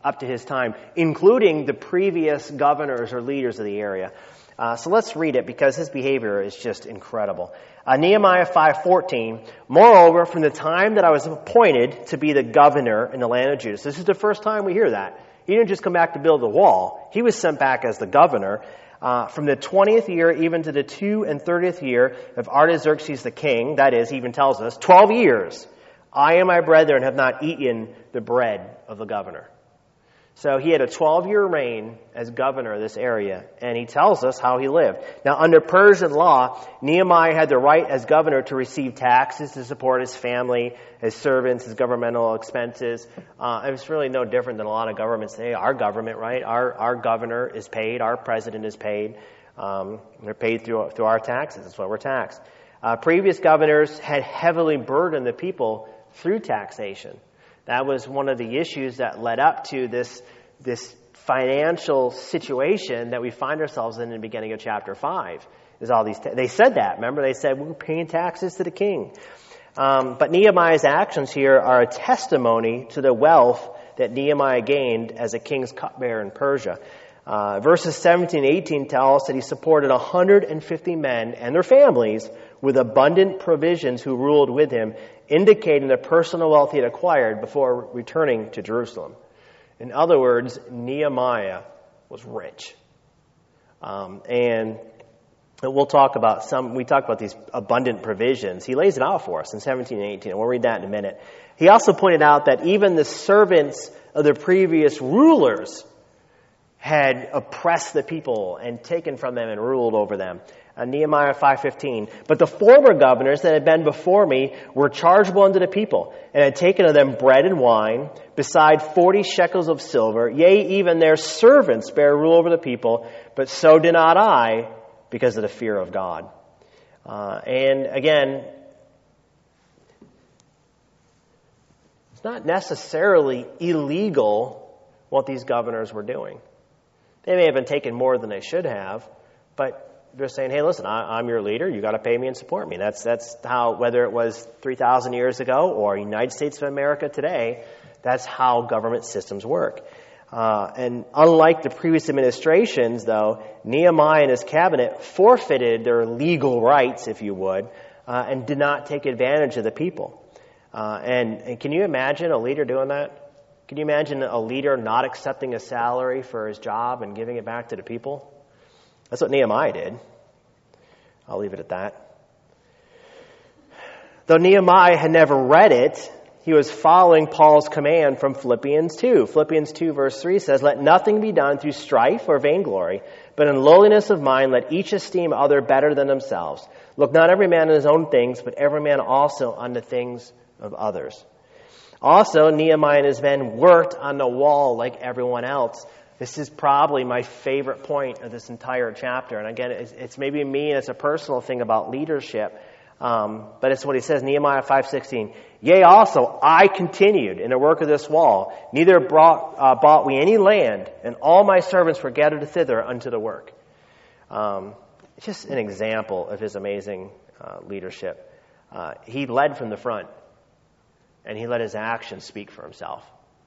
up to his time, including the previous governors or leaders of the area. Uh, so let's read it because his behavior is just incredible. Uh, Nehemiah five fourteen, moreover, from the time that I was appointed to be the governor in the land of Judah. So this is the first time we hear that. He didn't just come back to build the wall. He was sent back as the governor. Uh, from the twentieth year even to the two and thirtieth year of Artaxerxes the king, that is, he even tells us, twelve years, I and my brethren have not eaten the bread of the governor. So he had a twelve-year reign as governor of this area, and he tells us how he lived. Now, under Persian law, Nehemiah had the right as governor to receive taxes to support his family, his servants, his governmental expenses. Uh, it was really no different than a lot of governments today. Our government, right? Our our governor is paid. Our president is paid. Um, they're paid through through our taxes. That's why we're taxed. Uh, previous governors had heavily burdened the people through taxation. That was one of the issues that led up to this this financial situation that we find ourselves in in the beginning of chapter five. Is all these ta- they said that. Remember, they said we're paying taxes to the king. Um, but Nehemiah's actions here are a testimony to the wealth that Nehemiah gained as a king's cupbearer in Persia. Uh, verses seventeen and eighteen tell us that he supported one hundred fifty men and their families with abundant provisions who ruled with him, indicating the personal wealth he had acquired before returning to Jerusalem. In other words, Nehemiah was rich. Um, and we'll talk about some, we talk about these abundant provisions. He lays it out for us in seventeen and eighteen, and we'll read that in a minute. He also pointed out that even the servants of the previous rulers had oppressed the people and taken from them and ruled over them. Uh, Nehemiah five fifteen. But the former governors that had been before me were chargeable unto the people, and had taken of them bread and wine, beside forty shekels of silver. Yea, even their servants bear rule over the people, but so did not I, because of the fear of God. Uh, and again, it's not necessarily illegal what these governors were doing. They may have been taking more than they should have, but they're saying, hey, listen, I, I'm your leader. You got to pay me and support me. That's that's how, whether it was three thousand years ago or United States of America today, that's how government systems work. Uh, and unlike the previous administrations, though, Nehemiah and his cabinet forfeited their legal rights, if you would, uh, and did not take advantage of the people. Uh, and, and can you imagine a leader doing that? Can you imagine a leader not accepting a salary for his job and giving it back to the people? That's what Nehemiah did. I'll leave it at that. Though Nehemiah had never read it, he was following Paul's command from Philippians two. Philippians two verse three says, let nothing be done through strife or vainglory, but in lowliness of mind let each esteem other better than themselves. Look not every man on his own things, but every man also on the things of others. Also, Nehemiah and his men worked on the wall like everyone else. This is probably my favorite point of this entire chapter. And again, it's, it's maybe me and it's a personal thing about leadership. Um, but it's what he says, Nehemiah five sixteen. Yea, also, I continued in the work of this wall. Neither brought, uh, bought we any land, and all my servants were gathered thither unto the work. Um, it's just an example of his amazing uh, leadership. Uh, he led from the front. And he let his actions speak for himself.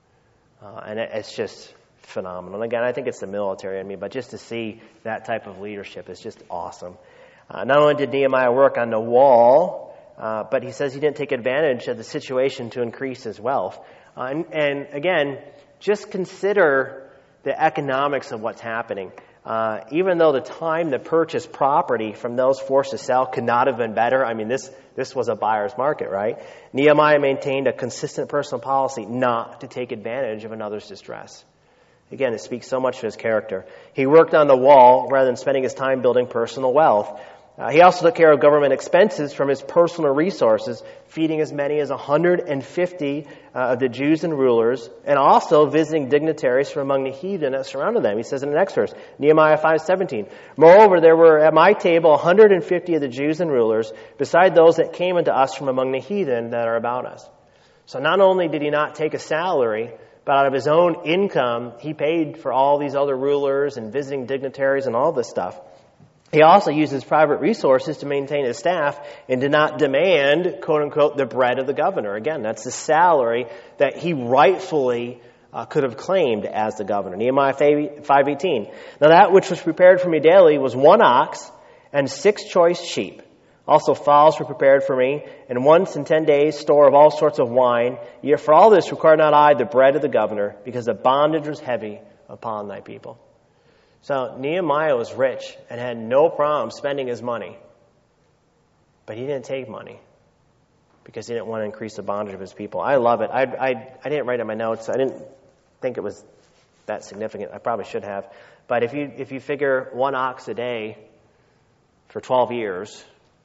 Uh, and it, it's just phenomenal. And again, I think it's the military in me, but just to see that type of leadership is just awesome. Uh, not only did Nehemiah work on the wall, uh, but he says he didn't take advantage of the situation to increase his wealth. Uh, and, and again, just consider the economics of what's happening. Uh, even though the time to purchase property from those forced to sell could not have been better, I mean, this this was a buyer's market, right? Nehemiah maintained a consistent personal policy not to take advantage of another's distress. Again, it speaks so much to his character. He worked on the wall rather than spending his time building personal wealth. Uh, he also took care of government expenses from his personal resources, feeding as many as one hundred fifty uh, of the Jews and rulers, and also visiting dignitaries from among the heathen that surrounded them. He says in the next verse, Nehemiah five seventeen. Moreover, there were at my table one hundred fifty of the Jews and rulers, beside those that came unto us from among the heathen that are about us. So not only did he not take a salary, but out of his own income, he paid for all these other rulers and visiting dignitaries and all this stuff. He also used his private resources to maintain his staff and did not demand, quote unquote, the bread of the governor. Again, that's the salary that he rightfully uh, uh, could have claimed as the governor. Nehemiah five eighteen. Now that which was prepared for me daily was one ox and six choice sheep. Also fowls were prepared for me, and once in ten days store of all sorts of wine. Yet for all this required not I the bread of the governor, because the bondage was heavy upon thy people. So Nehemiah was rich and had no problem spending his money. But he didn't take money because he didn't want to increase the bondage of his people. I love it. I, I, I didn't write it in my notes. I didn't think it was that significant. I probably should have. But if you if you figure one ox a day for twelve years,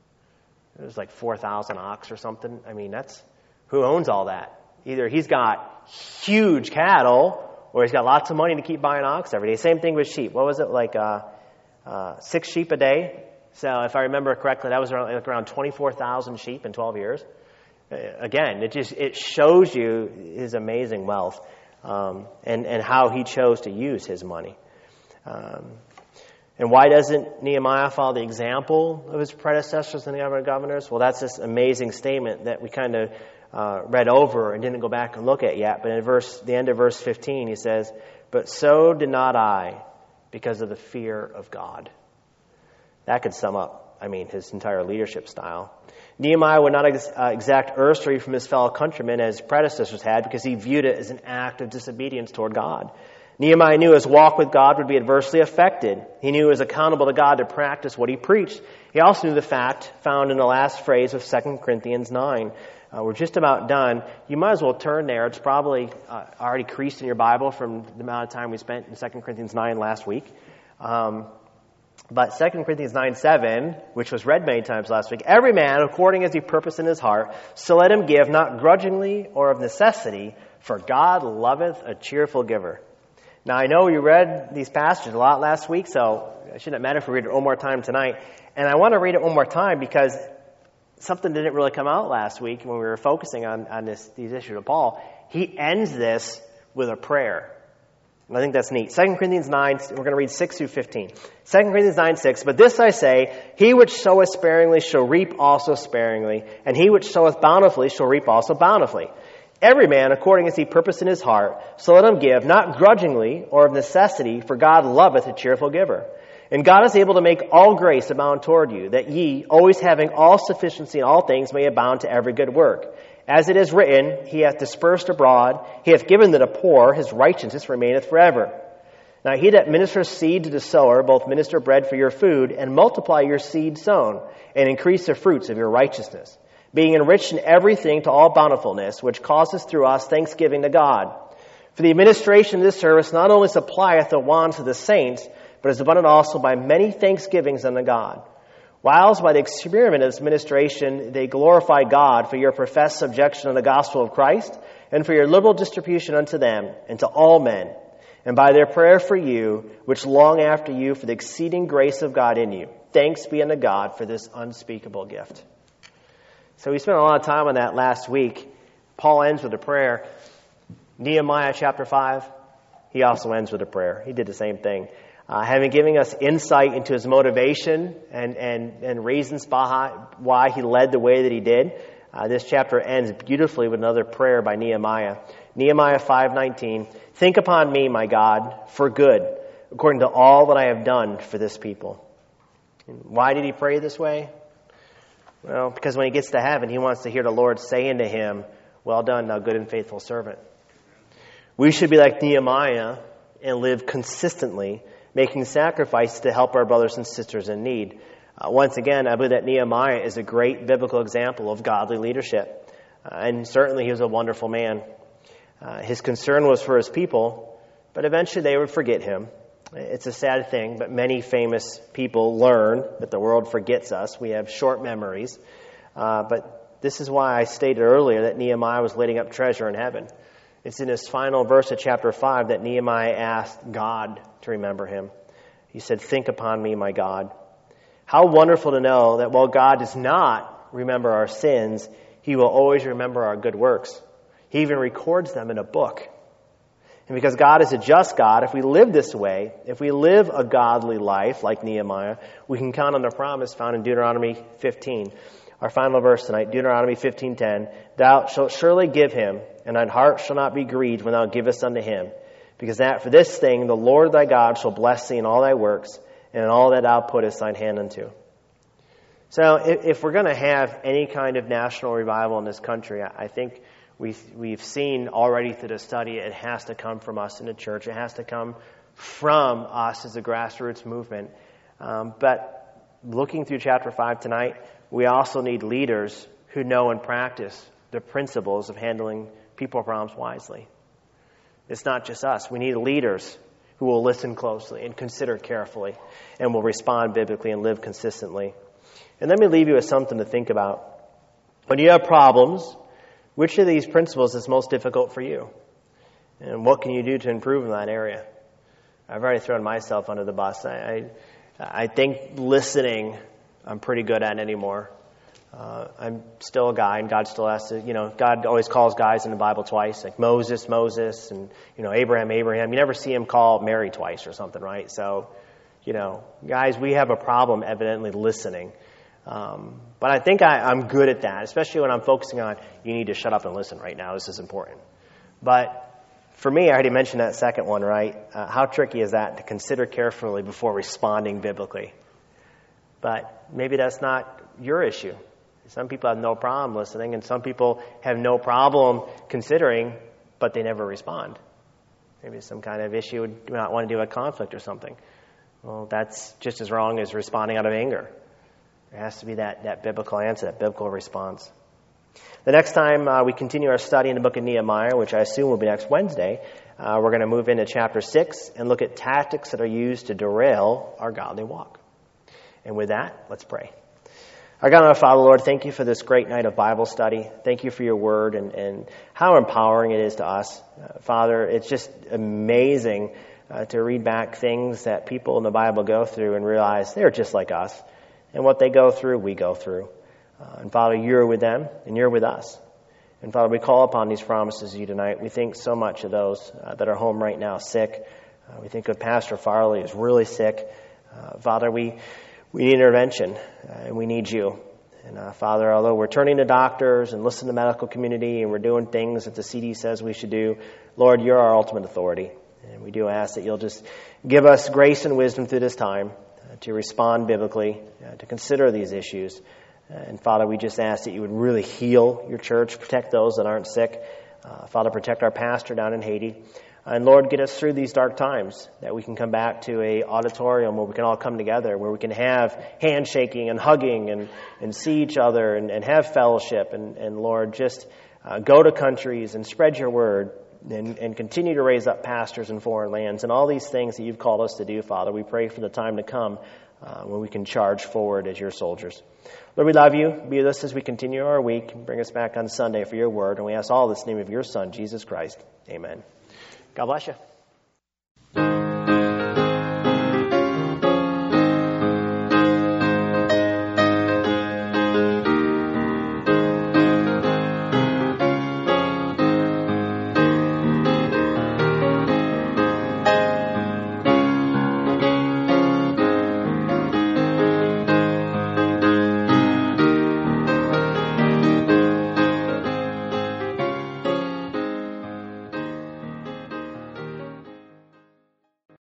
it was like four thousand ox or something. I mean, that's, who owns all that? Either he's got huge cattle or he's got lots of money to keep buying ox every day. Same thing with sheep. What was it, like uh, uh, six sheep a day? So if I remember correctly, that was around, like around twenty-four thousand sheep in twelve years. Uh, again, it just it shows you his amazing wealth um, and, and how he chose to use his money. Um, and why doesn't Nehemiah follow the example of his predecessors and the other governors? Well, that's this amazing statement that we kind of uh, read over and didn't go back and look at yet. But in verse, the end of verse fifteen, he says, "But so did not I, because of the fear of God." That could sum up, I mean, his entire leadership style. Nehemiah would not ex- uh, exact usury from his fellow countrymen as his predecessors had, because he viewed it as an act of disobedience toward God. Nehemiah knew his walk with God would be adversely affected. He knew he was accountable to God to practice what he preached. He also knew the fact found in the last phrase of Second Corinthians nine. Uh, we're just about done. You might as well turn there. It's probably uh, already creased in your Bible from the amount of time we spent in Second Corinthians nine last week. Um, but Second Corinthians nine seven, which was read many times last week, "Every man according as he purposed in his heart, so let him give, not grudgingly or of necessity, for God loveth a cheerful giver." Now, I know you read these passages a lot last week, so it shouldn't matter if we read it one more time tonight. And I want to read it one more time because something didn't really come out last week when we were focusing on, on this, these issues of Paul. He ends this with a prayer. And I think that's neat. Second Corinthians nine, we're going to read six through fifteen. Second Corinthians nine six, "But this I say, he which soweth sparingly shall reap also sparingly, and he which soweth bountifully shall reap also bountifully. Every man according as he purposed in his heart, so let him give, not grudgingly or of necessity, for God loveth a cheerful giver. And God is able to make all grace abound toward you, that ye, always having all sufficiency in all things, may abound to every good work. As it is written, he hath dispersed abroad, he hath given to the poor, his righteousness remaineth forever. Now he that ministers seed to the sower, both minister bread for your food, and multiply your seed sown, and increase the fruits of your righteousness, being enriched in everything to all bountifulness, which causes through us thanksgiving to God. For the administration of this service not only supplieth the wants of the saints, but is abundant also by many thanksgivings unto God. Whilst by the experiment of this ministration they glorify God for your professed subjection to the gospel of Christ, and for your liberal distribution unto them and to all men, and by their prayer for you, which long after you for the exceeding grace of God in you. Thanks be unto God for this unspeakable gift." So we spent a lot of time on that last week. Paul ends with a prayer. Nehemiah chapter five, he also ends with a prayer. He did the same thing. Uh, having given us insight into his motivation and, and, and reasons behind why he led the way that he did, uh, this chapter ends beautifully with another prayer by Nehemiah. Nehemiah five nineteen, "Think upon me, my God, for good, according to all that I have done for this people." And why did he pray this way? Well, because when he gets to heaven, he wants to hear the Lord saying to him, "Well done, thou good and faithful servant." We should be like Nehemiah and live consistently, making sacrifices to help our brothers and sisters in need. Uh, once again, I believe that Nehemiah is a great biblical example of godly leadership. Uh, and certainly he was a wonderful man. Uh, his concern was for his people, but eventually they would forget him. It's a sad thing, but many famous people learn that the world forgets us. We have short memories. Uh, but this is why I stated earlier that Nehemiah was laying up treasure in heaven. It's in his final verse of chapter five that Nehemiah asked God to remember him. He said, "Think upon me, my God." How wonderful to know that while God does not remember our sins, he will always remember our good works. He even records them in a book. And because God is a just God, if we live this way, if we live a godly life like Nehemiah, we can count on the promise found in Deuteronomy fifteen. Our final verse tonight, Deuteronomy fifteen ten. Thou shalt surely give him, and thine heart shall not be grieved when thou givest unto him. Because that for this thing the Lord thy God shall bless thee in all thy works, and in all that thou puttest thine hand unto. So if, if we're going to have any kind of national revival in this country, I think we've, we've seen already through the study it has to come from us in the church. It has to come from us as a grassroots movement. Um, but looking through chapter five tonight, we also need leaders who know and practice the principles of handling people problems wisely. It's not just us. We need leaders who will listen closely and consider carefully and will respond biblically and live consistently. And let me leave you with something to think about. When you have problems, which of these principles is most difficult for you? And what can you do to improve in that area? I've already thrown myself under the bus. I, I, I think listening I'm pretty good at anymore. Uh, I'm still a guy, and God still has to, you know, God always calls guys in the Bible twice, like Moses, Moses, and, you know, Abraham, Abraham. You never see him call Mary twice or something, right? So, you know, guys, we have a problem evidently listening. Um, but I think I, I'm good at that, especially when I'm focusing on, you need to shut up and listen right now. This is important. But for me, I already mentioned that second one, right? Uh, how tricky is that to consider carefully before responding biblically? But maybe that's not your issue. Some people have no problem listening, and some people have no problem considering, but they never respond. Maybe it's some kind of issue, do not want to do a conflict or something. Well, that's just as wrong as responding out of anger. There has to be that, that biblical answer, that biblical response. The next time uh, we continue our study in the book of Nehemiah, which I assume will be next Wednesday, uh, we're going to move into chapter six and look at tactics that are used to derail our godly walk. And with that, let's pray. Our God and our Father, Lord, thank you for this great night of Bible study. Thank you for your word and, and how empowering it is to us. Uh, Father, it's just amazing uh, to read back things that people in the Bible go through and realize they're just like us. And what they go through, we go through. Uh, and Father, you're with them and you're with us. And Father, we call upon these promises of you tonight. We think so much of those uh, that are home right now sick. Uh, we think of Pastor Farley who's really sick. Uh, Father, we... We need intervention, uh, and we need you. And uh, Father, although we're turning to doctors and listening to the medical community and we're doing things that the C D says we should do, Lord, you're our ultimate authority. And we do ask that you'll just give us grace and wisdom through this time uh, to respond biblically, uh, to consider these issues. Uh, and Father, we just ask that you would really heal your church, protect those that aren't sick. Uh, Father, protect our pastor down in Haiti. And Lord, get us through these dark times, that we can come back to a auditorium where we can all come together, where we can have handshaking and hugging and, and see each other and, and have fellowship. And, and Lord, just uh, go to countries and spread your word and, and continue to raise up pastors in foreign lands and all these things that you've called us to do, Father. We pray for the time to come uh, when we can charge forward as your soldiers. Lord, we love you. Be with us as we continue our week. Bring us back on Sunday for your word. And we ask all this in the name of your Son, Jesus Christ. Amen. God bless you.